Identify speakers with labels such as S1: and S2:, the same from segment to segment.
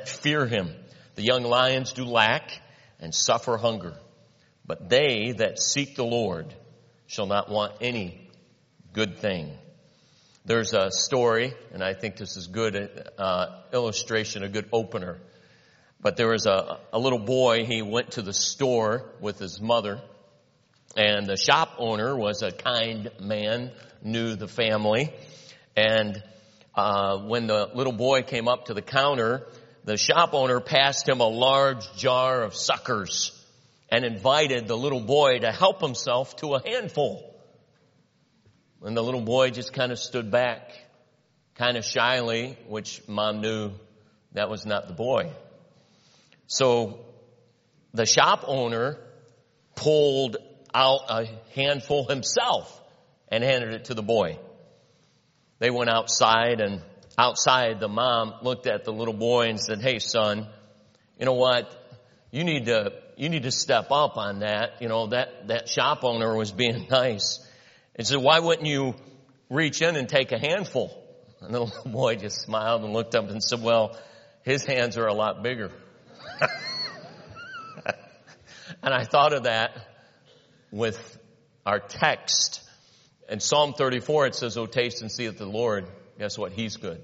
S1: that fear him. The young lions do lack and suffer hunger, but they that seek the Lord shall not want any good thing. There's a story, and I think this is good illustration, a good opener. But there was a little boy, he went to the store with his mother, and the shop owner was a kind man, knew the family. And when the little boy came up to the counter, the shop owner passed him a large jar of suckers and invited the little boy to help himself to a handful. And the little boy just kind of stood back, kind of shyly, which Mom knew that was not the boy. So the shop owner pulled out a handful himself and handed it to the boy. They went outside, and outside the mom looked at the little boy and said, "Hey, son, you know what? You need to step up on that. You know, that shop owner was being nice." And said, "Why wouldn't you reach in and take a handful?" And the little boy just smiled and looked up and said, "Well, his hands are a lot bigger." And I thought of that with our text. In Psalm 34, it says, "Oh, taste and see that the Lord," guess what? He's good.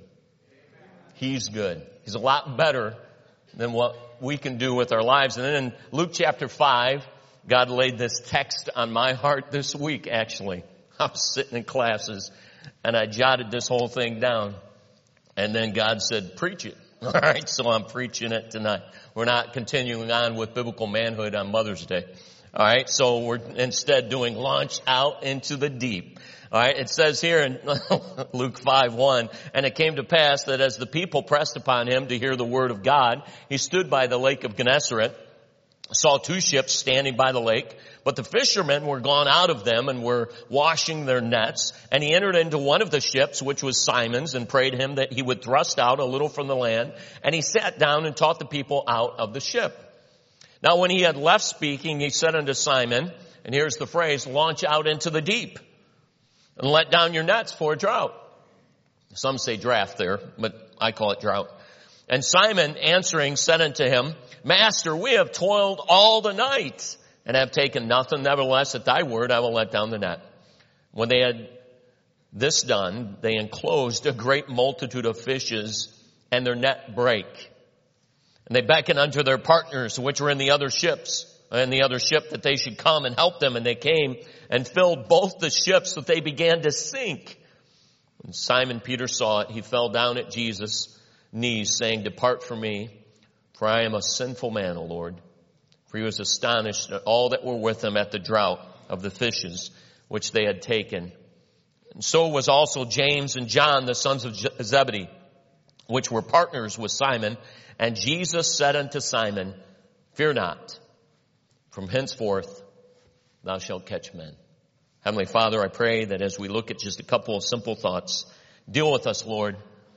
S1: He's good. He's a lot better than what we can do with our lives. And then in Luke chapter 5, God laid this text on my heart this week, actually. I was sitting in classes, and I jotted this whole thing down. And then God said, "Preach it." All right, so I'm preaching it tonight. We're not continuing on with biblical manhood on Mother's Day. All right, so we're instead doing launch out into the deep. All right, it says here in Luke 5:1, "And it came to pass that as the people pressed upon him to hear the word of God, he stood by the lake of Gennesaret, saw two ships standing by the lake, but the fishermen were gone out of them and were washing their nets. And he entered into one of the ships, which was Simon's, and prayed him that he would thrust out a little from the land. And he sat down and taught the people out of the ship. Now when he had left speaking, he said unto Simon," and here's the phrase, "launch out into the deep and let down your nets for a drought." Some say draft there, but I call it drought. "And Simon answering said unto him, Master, we have toiled all the night and have taken nothing. Nevertheless, at thy word, I will let down the net. When they had this done, they enclosed a great multitude of fishes, and their net brake. And they beckoned unto their partners, which were in the other ships, and the other ship, that they should come and help them. And they came and filled both the ships, that they began to sink. When Simon Peter saw it, he fell down at Jesus' knees, saying, Depart from me, for I am a sinful man, O Lord. For he was astonished at all that were with him at the draught of the fishes which they had taken. And so was also James and John, the sons of Zebedee, which were partners with Simon. And Jesus said unto Simon, Fear not, from henceforth thou shalt catch men. Heavenly Father, I pray that as we look at just a couple of simple thoughts, deal with us, Lord.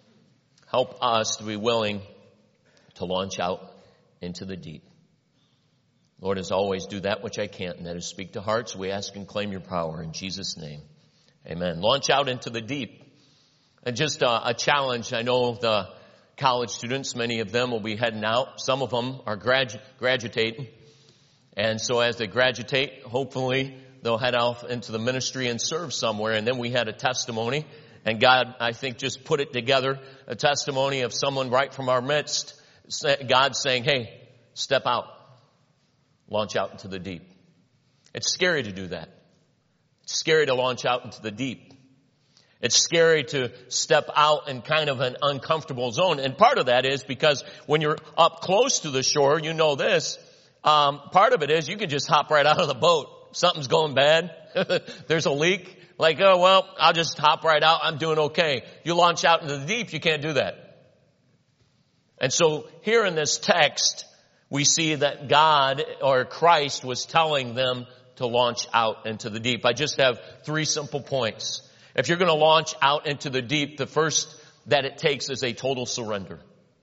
S1: Help us to be willing to launch out into the deep. Lord, as always, do that which I can't, and that is speak to hearts. We ask and claim your power in Jesus' name. Amen. Launch out into the deep. And just a challenge. I know the college students, many of them will be heading out. Some of them are graduating. And so as they graduate, hopefully they'll head off into the ministry and serve somewhere. And then we had a testimony. And God, I think, just put it together. A testimony of someone right from our midst. God saying, hey, step out. Launch out into the deep. It's scary to do that. It's scary to launch out into the deep. It's scary to step out in kind of an uncomfortable zone. And part of that is because when you're up close to the shore, you know this. Part of it is you can just hop right out of the boat. Something's going bad. There's a leak. Like, oh, well, I'll just hop right out. I'm doing okay. You launch out into the deep, you can't do that. And so here in this text, we see that God or Christ was telling them to launch out into the deep. I just have 3 simple points. If you're going to launch out into the deep, the first that it takes is a total surrender.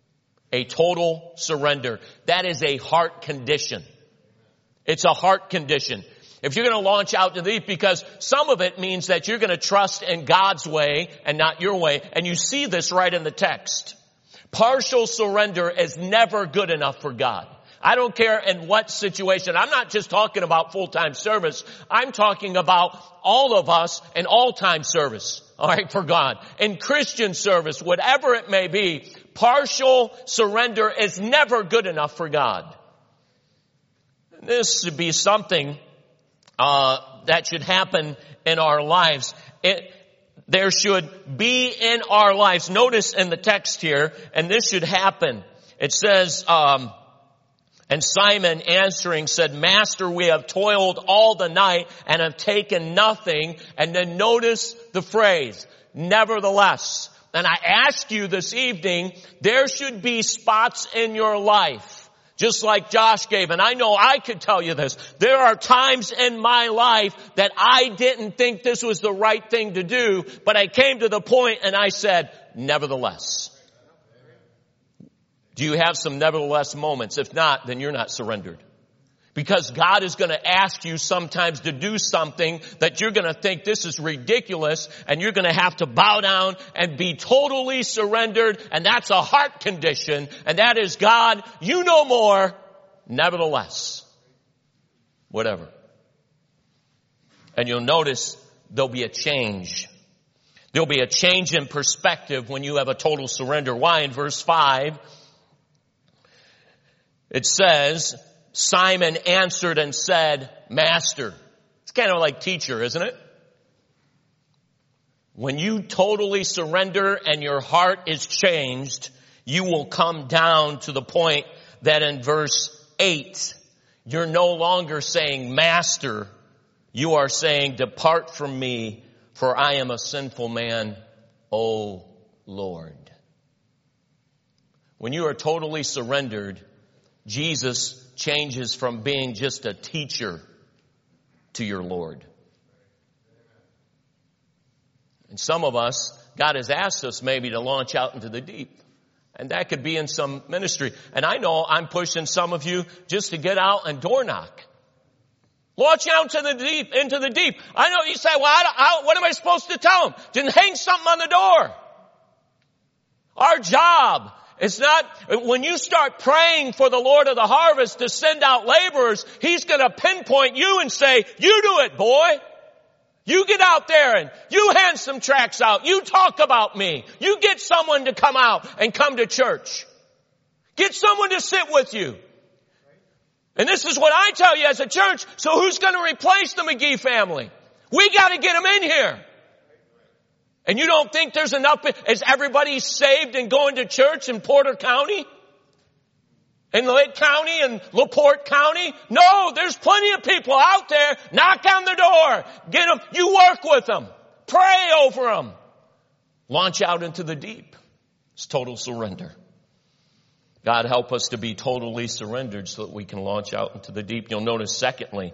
S1: A total surrender. That is a heart condition. It's a heart condition. If you're going to launch out to the deep, because some of it means that you're going to trust in God's way and not your way. And you see this right in the text. Partial surrender is never good enough for God. I don't care in what situation. I'm not just talking about full-time service. I'm talking about all of us in all-time service. All right, for God. In Christian service, whatever it may be, partial surrender is never good enough for God. This should be something that should happen in our lives. There should be in our lives. Notice in the text here, and this should happen. It says, and Simon answering said, Master, we have toiled all the night and have taken nothing. And then notice the phrase, nevertheless. And I ask you this evening, there should be spots in your life, just like Josh gave. And I know I could tell you this. There are times in my life that I didn't think this was the right thing to do, but I came to the point and I said, nevertheless. Do you have some nevertheless moments? If not, then you're not surrendered. Because God is going to ask you sometimes to do something that you're going to think this is ridiculous, and you're going to have to bow down and be totally surrendered, and that's a heart condition, and that is, God, you know more, nevertheless. Whatever. And you'll notice there'll be a change. There'll be a change in perspective when you have a total surrender. Why? In verse 5, it says, Simon answered and said, Master. It's kind of like teacher, isn't it? When you totally surrender and your heart is changed, you will come down to the point that in verse 8, you're no longer saying, Master. You are saying, depart from me, for I am a sinful man, O Lord. When you are totally surrendered, Jesus changes from being just a teacher to your Lord. And some of us, God has asked us maybe to launch out into the deep. And that could be in some ministry. And I know I'm pushing some of you just to get out and door knock. Launch out to the deep, into the deep. I know you say, well, what am I supposed to tell them? Just hang something on the door. Our job, it's not, when you start praying for the Lord of the harvest to send out laborers, He's going to pinpoint you and say, you do it, boy. You get out there and you hand some tracts out. You talk about me. You get someone to come out and come to church. Get someone to sit with you. And this is what I tell you as a church. So who's going to replace the McGee family? We got to get them in here. And you don't think there's enough? Is everybody saved and going to church in Porter County? In Lake County and LaPorte County? No, there's plenty of people out there. Knock on the door. Get them. You work with them. Pray over them. Launch out into the deep. It's total surrender. God help us to be totally surrendered so that we can launch out into the deep. You'll notice secondly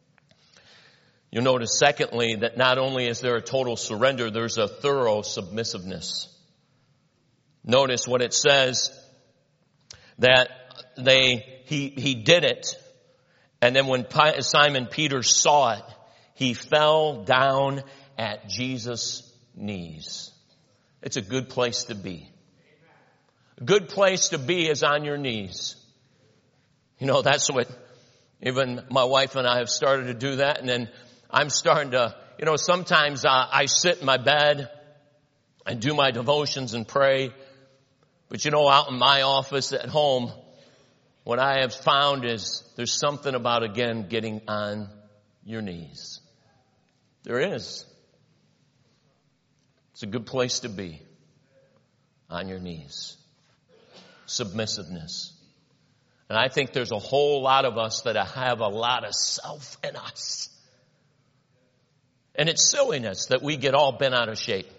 S1: that not only is there a total surrender, there's a thorough submissiveness. Notice what it says, that he did it, and then when Simon Peter saw it, he fell down at Jesus' knees. It's a good place to be. A good place to be is on your knees. You know, that's what even my wife and I have started to do that, and then I'm starting to, sometimes I sit in my bed and do my devotions and pray. But out in my office at home, what I have found is there's something about, again, getting on your knees. There is. It's a good place to be. On your knees. Submissiveness. And I think there's a whole lot of us that have a lot of self in us. And it's silliness that we get all bent out of shape.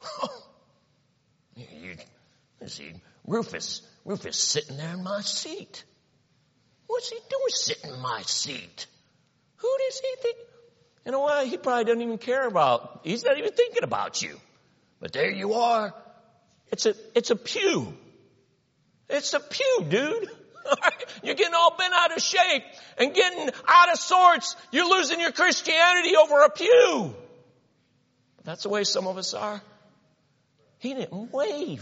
S1: See, Rufus sitting there in my seat. What's he doing sitting in my seat? Who does he think? You know what? He probably doesn't even care about. He's not even thinking about you. But there you are. It's a pew. It's a pew, dude. You're getting all bent out of shape and getting out of sorts. You're losing your Christianity over a pew. That's the way some of us are. He didn't wave.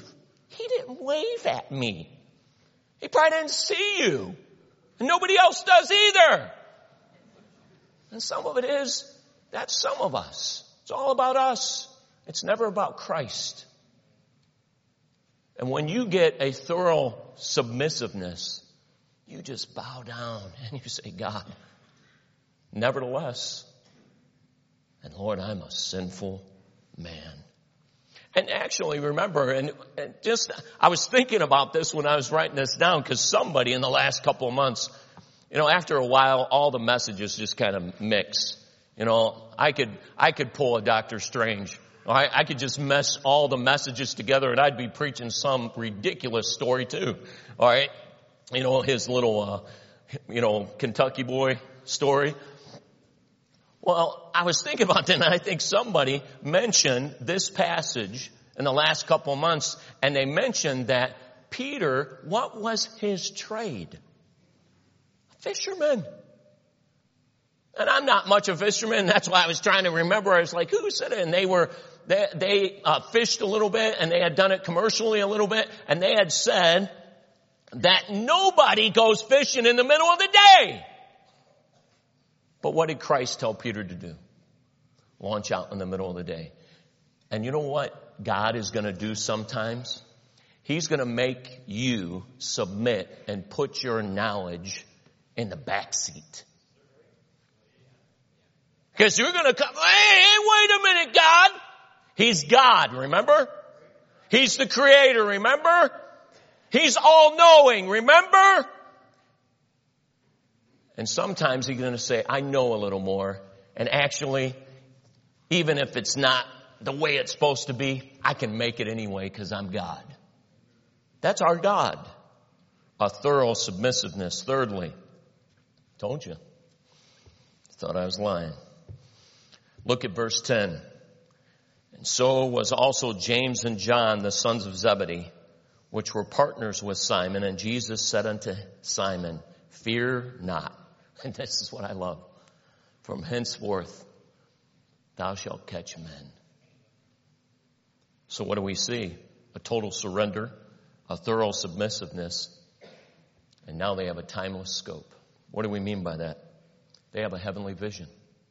S1: He didn't wave at me. He probably didn't see you. And nobody else does either. And some of it is, that's some of us. It's all about us. It's never about Christ. And when you get a thorough submissiveness, you just bow down and you say, God, nevertheless, and Lord, I'm a sinful man. And actually, remember, and I was thinking about this when I was writing this down, because somebody in the last couple of months, after a while, all the messages just kind of mix. I could pull a Dr. Strange. I could just mess all the messages together and I'd be preaching some ridiculous story too. All right. His little, Kentucky boy story. Well, I was thinking about that, and I think somebody mentioned this passage in the last couple of months, and they mentioned that Peter, what was his trade? A fisherman. And I'm not much a fisherman. That's why I was trying to remember. I was like, who said it? And they fished a little bit, and they had done it commercially a little bit, and they had said that nobody goes fishing in the middle of the day. But what did Christ tell Peter to do? Launch out in the middle of the day. And you know what God is going to do sometimes? He's going to make you submit and put your knowledge in the back seat. Because you're going to come, hey, wait a minute, God. He's God, remember? He's the creator, remember? He's all-knowing, remember? And sometimes he's going to say, I know a little more. And actually, even if it's not the way it's supposed to be, I can make it anyway because I'm God. That's our God. A thorough submissiveness. Thirdly, told you. Thought I was lying. Look at verse 10. And so was also James and John, the sons of Zebedee, which were partners with Simon. And Jesus said unto Simon, fear not. And this is what I love. From henceforth, thou shalt catch men. So what do we see? A total surrender, a thorough submissiveness, and now they have a timeless scope. What do we mean by that? They have a heavenly vision.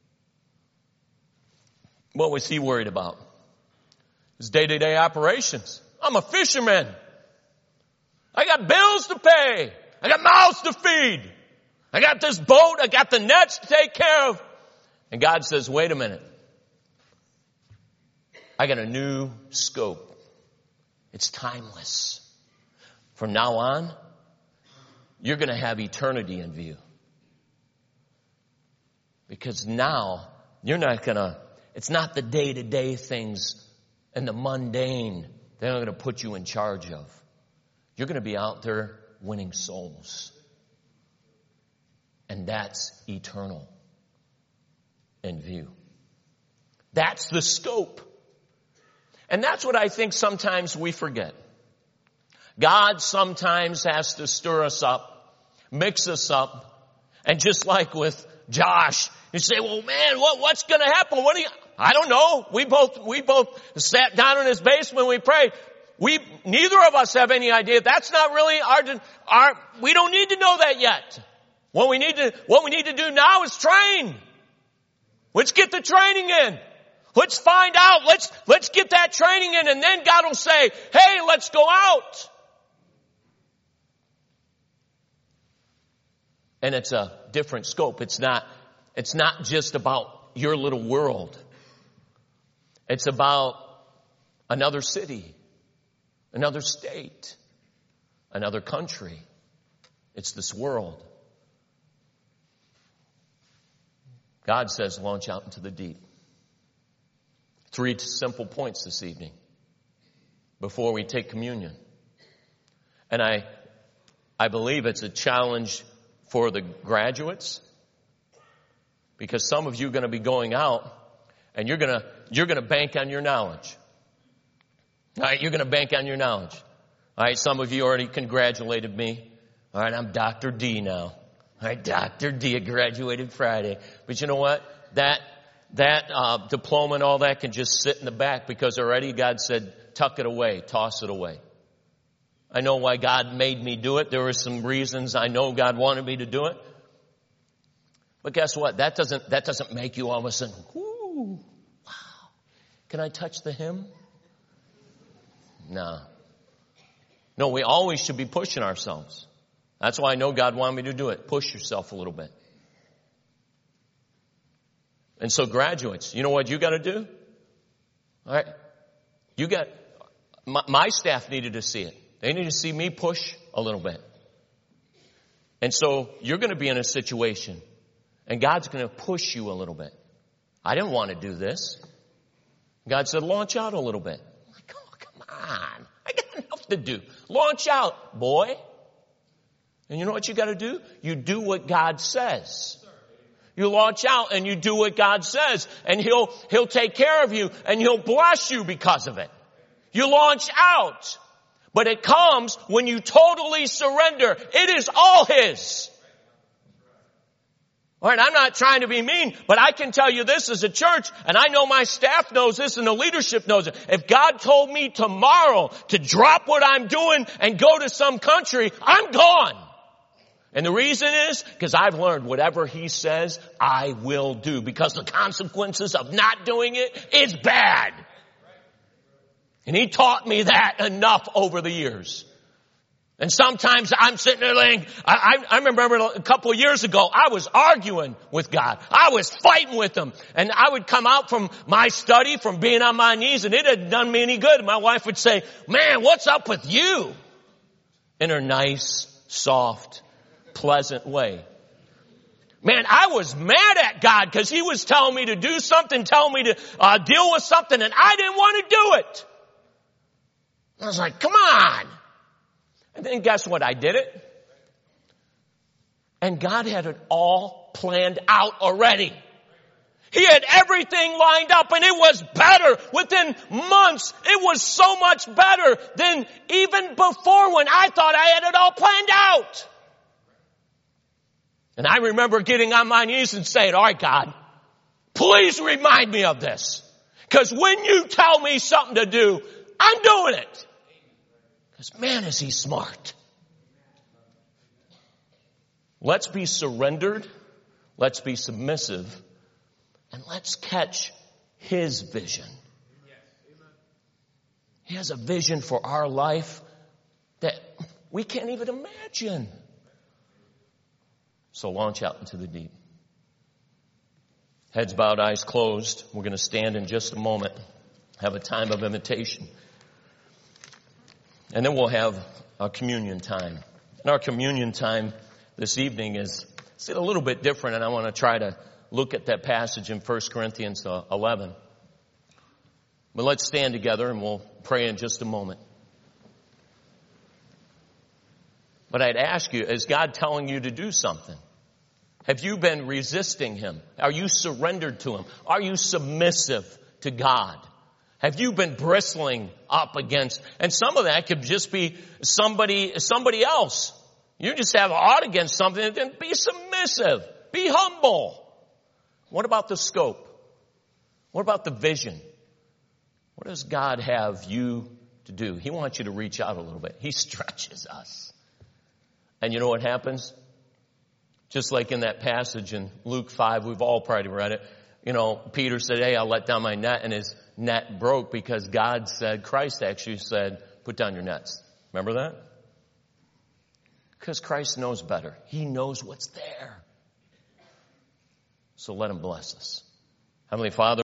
S1: What was he worried about? His day-to-day operations. I'm a fisherman. I got bills to pay. I got mouths to feed. I got this boat. I got the nets to take care of. And God says, wait a minute. I got a new scope. It's timeless. From now on, you're going to have eternity in view. Because now, you're not going to, it's not the day-to-day things and the mundane that I'm going to put you in charge of. You're going to be out there winning souls. And that's eternal in view. That's the scope. And that's what I think sometimes we forget. God sometimes has to stir us up, mix us up, and just like with Josh, you say, well, man, what's going to happen? I don't know. We both sat down in his basement, we prayed. Neither of us have any idea. That's not really we don't need to know that yet. What we need to do now is train. Let's get the training in. Let's find out. Let's get that training in, and then God will say, hey, let's go out. And it's a different scope. It's not just about your little world. It's about another city, another state, another country. It's this world. God says, launch out into the deep. 3 simple points this evening before we take communion. And I believe it's a challenge for the graduates, because some of you are going to be going out and you're going to bank on your knowledge. All right, you're going to bank on your knowledge. All right, some of you already congratulated me. All right, I'm Dr. D now. All right, Dr. D, I graduated Friday. But you know what? That diploma and all that can just sit in the back, because already God said, tuck it away, toss it away. I know why God made me do it. There were some reasons I know God wanted me to do it. But guess what? That doesn't make you all of a sudden, whoo, wow. Can I touch the hem? No. No, we always should be pushing ourselves. That's why I know God wanted me to do it. Push yourself a little bit. And so graduates, you know what you got to do? All right. My staff needed to see it. They need to see me push a little bit. And so you're going to be in a situation and God's going to push you a little bit. I didn't want to do this. God said, launch out a little bit. I'm like, oh, come on. I got enough to do. Launch out, boy. And you know what you got to do? You do what God says. You launch out and you do what God says. And He'll take care of you and He'll bless you because of it. You launch out. But it comes when you totally surrender. It is all His. All right, I'm not trying to be mean, but I can tell you this as a church, and I know my staff knows this and the leadership knows it. If God told me tomorrow to drop what I'm doing and go to some country, I'm gone. And the reason is because I've learned whatever He says, I will do. Because the consequences of not doing it is bad. And He taught me that enough over the years. And sometimes I'm sitting there laying, I remember a couple of years ago, I was arguing with God. I was fighting with Him. And I would come out from my study, from being on my knees, and it hadn't done me any good. My wife would say, man, what's up with you? In her nice, soft, pleasant way. Man, I was mad at God because He was telling me to do something, telling me to deal with something, and I didn't want to do it. I was like, come on. And then guess what? I did it. And God had it all planned out already. He had everything lined up and it was better. Within months, it was so much better than even before when I thought I had it all planned out. And I remember getting on my knees and saying, all right, God, please remind me of this. Because when you tell me something to do, I'm doing it. Because man, is He smart. Let's be surrendered. Let's be submissive. And let's catch His vision. He has a vision for our life that we can't even imagine. So launch out into the deep. Heads bowed, eyes closed. We're going to stand in just a moment. Have a time of invitation. And then we'll have a communion time. And our communion time this evening is a little bit different, and I want to try to look at that passage in 1 Corinthians 11. But let's stand together and we'll pray in just a moment. But I'd ask you, is God telling you to do something? Have you been resisting Him? Are you surrendered to Him? Are you submissive to God? Have you been bristling up against, and some of that could just be somebody else. You just have ought against something, then be submissive. Be humble. What about the scope? What about the vision? What does God have you to do? He wants you to reach out a little bit. He stretches us. And you know what happens? Just like in that passage in Luke 5, we've all probably read it. You know, Peter said, hey, I'll let down my net, and his net broke because God said, Christ actually said, put down your nets. Remember that? Because Christ knows better. He knows what's there. So let Him bless us. Heavenly Father,